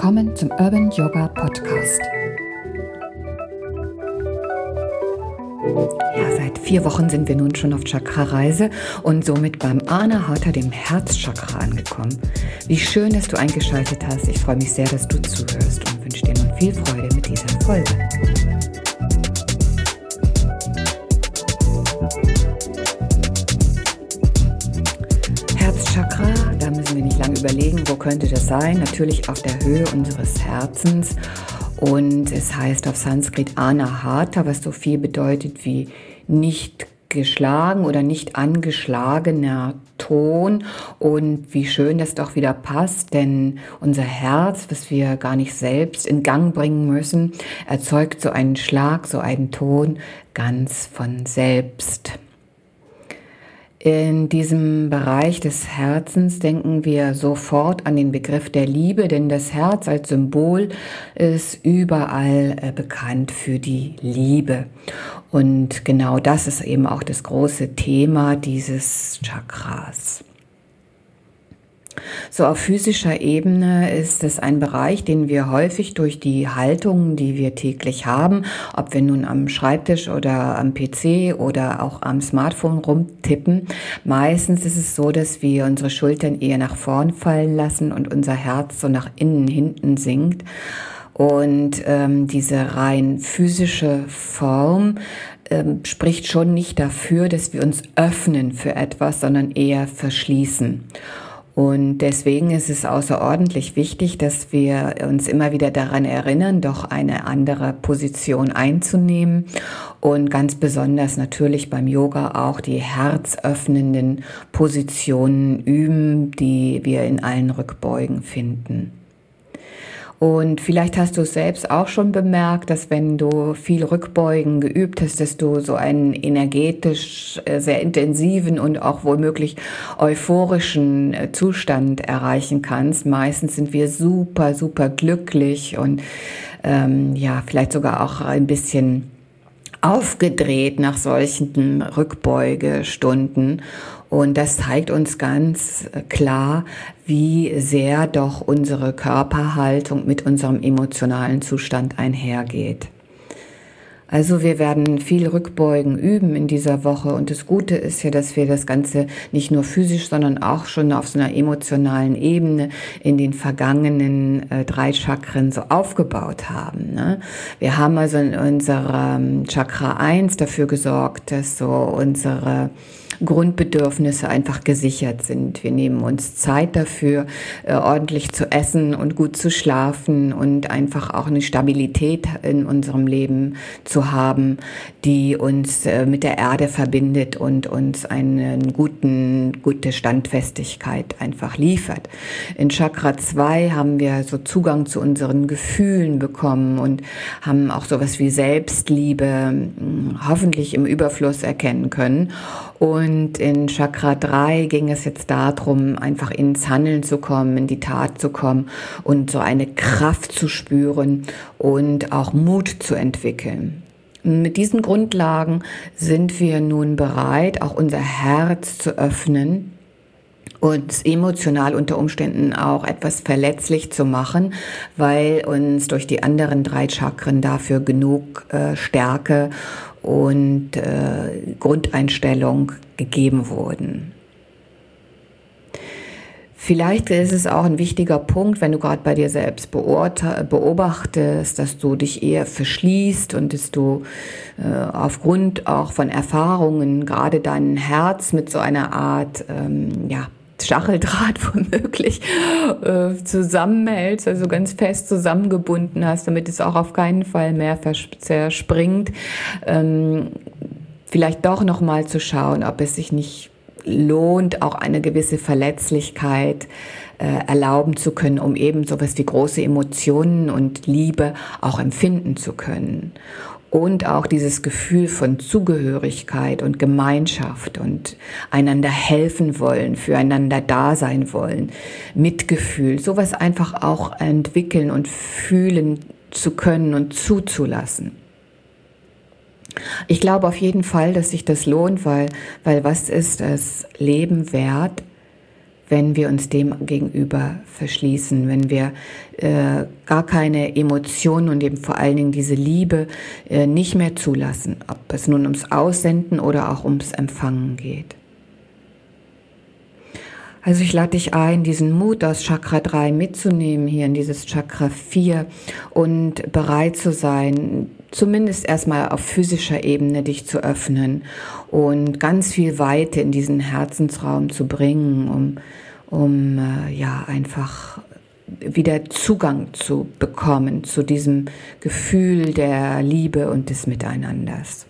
Willkommen zum Urban Yoga Podcast. Ja, seit 4 Wochen sind wir nun schon auf Chakra-Reise und somit beim Anahata, dem Herzchakra, angekommen. Wie schön, dass du eingeschaltet hast. Ich freue mich sehr, dass du zuhörst und wünsche dir nun viel Freude mit dieser Folge. Herzchakra, da müssen wir nicht lange überlegen, wo könnte das sein? Natürlich auf der Höhe unseres Herzens. Und es heißt auf Sanskrit Anahata, was so viel bedeutet wie nicht geschlagen oder nicht angeschlagener Ton. Und wie schön das doch wieder passt, denn unser Herz, was wir gar nicht selbst in Gang bringen müssen, erzeugt so einen Schlag, so einen Ton ganz von selbst. In diesem Bereich des Herzens denken wir sofort an den Begriff der Liebe, denn das Herz als Symbol ist überall bekannt für die Liebe. Und genau das ist eben auch das große Thema dieses Chakras. So, auf physischer Ebene ist es ein Bereich, den wir häufig durch die Haltung, die wir täglich haben, ob wir nun am Schreibtisch oder am PC oder auch am Smartphone rumtippen, meistens ist es so, dass wir unsere Schultern eher nach vorn fallen lassen und unser Herz so nach innen, hinten sinkt. Und diese rein physische Form spricht schon nicht dafür, dass wir uns öffnen für etwas, sondern eher verschließen. Und deswegen ist es außerordentlich wichtig, dass wir uns immer wieder daran erinnern, doch eine andere Position einzunehmen und ganz besonders natürlich beim Yoga auch die herzöffnenden Positionen üben, die wir in allen Rückbeugen finden. Und vielleicht hast du es selbst auch schon bemerkt, dass wenn du viel Rückbeugen geübt hast, dass du so einen energetisch sehr intensiven und auch womöglich euphorischen Zustand erreichen kannst. Meistens sind wir super, super glücklich und vielleicht sogar auch ein bisschen aufgedreht nach solchen Rückbeugestunden. Und das zeigt uns ganz klar, wie sehr doch unsere Körperhaltung mit unserem emotionalen Zustand einhergeht. Also wir werden viel Rückbeugen üben in dieser Woche und das Gute ist ja, dass wir das Ganze nicht nur physisch, sondern auch schon auf so einer emotionalen Ebene in den vergangenen 3 Chakren so aufgebaut haben. Ne? Wir haben also in unserem Chakra 1 dafür gesorgt, dass so unsere Grundbedürfnisse einfach gesichert sind. Wir nehmen uns Zeit dafür, ordentlich zu essen und gut zu schlafen und einfach auch eine Stabilität in unserem Leben zu haben, die uns mit der Erde verbindet und uns eine gute Standfestigkeit einfach liefert. In Chakra 2 haben wir so Zugang zu unseren Gefühlen bekommen und haben auch sowas wie Selbstliebe hoffentlich im Überfluss erkennen können. Und in Chakra 3 ging es jetzt darum, einfach ins Handeln zu kommen, in die Tat zu kommen und so eine Kraft zu spüren und auch Mut zu entwickeln. Mit diesen Grundlagen sind wir nun bereit, auch unser Herz zu öffnen, uns emotional unter Umständen auch etwas verletzlich zu machen, weil uns durch die anderen 3 Chakren dafür genug Stärke und Grundeinstellung gegeben wurden. Vielleicht ist es auch ein wichtiger Punkt, wenn du gerade bei dir selbst beobachtest, dass du dich eher verschließt und dass du aufgrund auch von Erfahrungen gerade dein Herz mit so einer Art Stacheldraht womöglich zusammenhältst, also ganz fest zusammengebunden hast, damit es auch auf keinen Fall mehr zerspringt. Vielleicht doch nochmal zu schauen, ob es sich nicht lohnt, auch eine gewisse Verletzlichkeit erlauben zu können, um eben sowas wie große Emotionen und Liebe auch empfinden zu können. Und auch dieses Gefühl von Zugehörigkeit und Gemeinschaft und einander helfen wollen, füreinander da sein wollen, Mitgefühl, sowas einfach auch entwickeln und fühlen zu können und zuzulassen. Ich glaube auf jeden Fall, dass sich das lohnt, weil was ist das Leben wert, wenn wir uns dem gegenüber verschließen, wenn wir gar keine Emotionen und eben vor allen Dingen diese Liebe nicht mehr zulassen, ob es nun ums Aussenden oder auch ums Empfangen geht. Also ich lade dich ein, diesen Mut aus Chakra 3 mitzunehmen hier in dieses Chakra 4 und bereit zu sein, zumindest erstmal auf physischer Ebene dich zu öffnen und ganz viel Weite in diesen Herzensraum zu bringen, um einfach wieder Zugang zu bekommen zu diesem Gefühl der Liebe und des Miteinanders.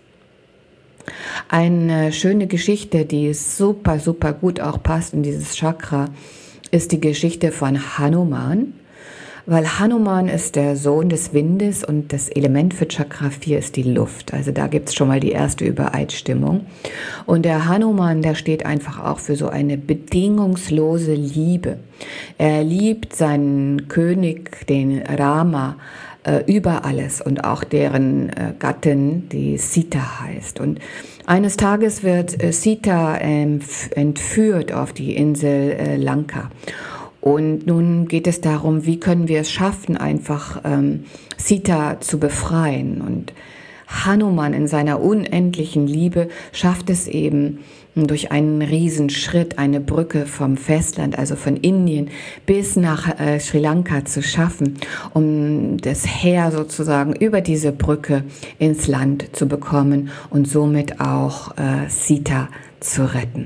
Eine schöne Geschichte, die super, super gut auch passt in dieses Chakra, ist die Geschichte von Hanuman, weil Hanuman ist der Sohn des Windes und das Element für Chakra 4 ist die Luft. Also da gibt es schon mal die erste Übereinstimmung. Und der Hanuman, der steht einfach auch für so eine bedingungslose Liebe. Er liebt seinen König, den Rama, über alles und auch deren Gattin, die Sita heißt. Und eines Tages wird Sita entführt auf die Insel Lanka. Und nun geht es darum, wie können wir es schaffen, einfach Sita zu befreien. Und Hanuman in seiner unendlichen Liebe schafft es eben durch einen Riesenschritt, eine Brücke vom Festland, also von Indien bis nach Sri Lanka zu schaffen, um das Heer sozusagen über diese Brücke ins Land zu bekommen und somit auch Sita zu retten.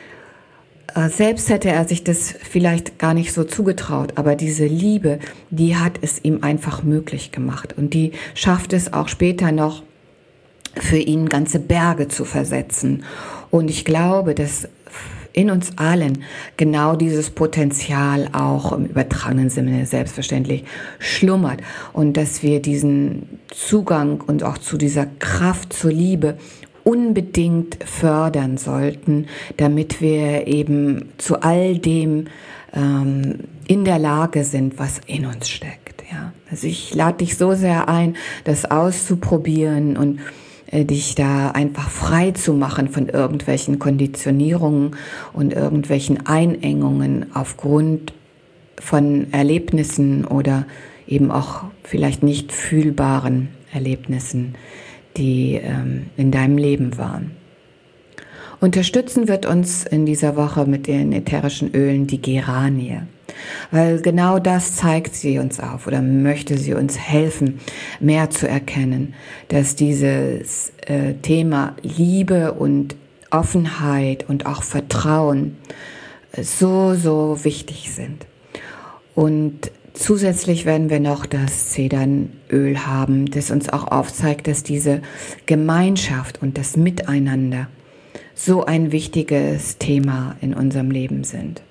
Selbst hätte er sich das vielleicht gar nicht so zugetraut, aber diese Liebe, die hat es ihm einfach möglich gemacht und die schafft es auch später noch, für ihn ganze Berge zu versetzen. Und ich glaube, dass in uns allen genau dieses Potenzial auch im übertragenen Sinne selbstverständlich schlummert und dass wir diesen Zugang und auch zu dieser Kraft zur Liebe unbedingt fördern sollten, damit wir eben zu all dem in der Lage sind, was in uns steckt. Ja? Also ich lade dich so sehr ein, das auszuprobieren und dich da einfach frei zu machen von irgendwelchen Konditionierungen und irgendwelchen Einengungen aufgrund von Erlebnissen oder eben auch vielleicht nicht fühlbaren Erlebnissen, die in deinem Leben waren. Unterstützen wird uns in dieser Woche mit den ätherischen Ölen die Geranie, weil genau das zeigt sie uns auf oder möchte sie uns helfen, mehr zu erkennen, dass dieses Thema Liebe und Offenheit und auch Vertrauen so, so wichtig sind. Und zusätzlich werden wir noch das Zedernöl haben, das uns auch aufzeigt, dass diese Gemeinschaft und das Miteinander so ein wichtiges Thema in unserem Leben sind.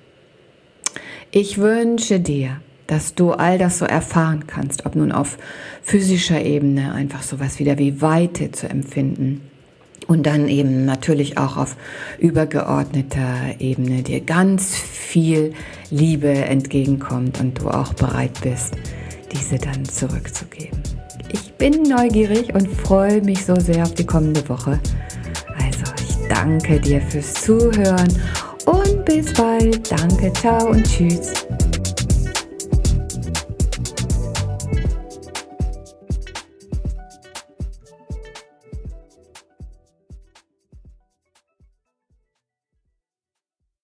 Ich wünsche dir, dass du all das so erfahren kannst, ob nun auf physischer Ebene einfach sowas wieder wie Weite zu empfinden und dann eben natürlich auch auf übergeordneter Ebene dir ganz viel Liebe entgegenkommt und du auch bereit bist, diese dann zurückzugeben. Ich bin neugierig und freue mich so sehr auf die kommende Woche. Also ich danke dir fürs Zuhören und bis bald. Danke, ciao und tschüss.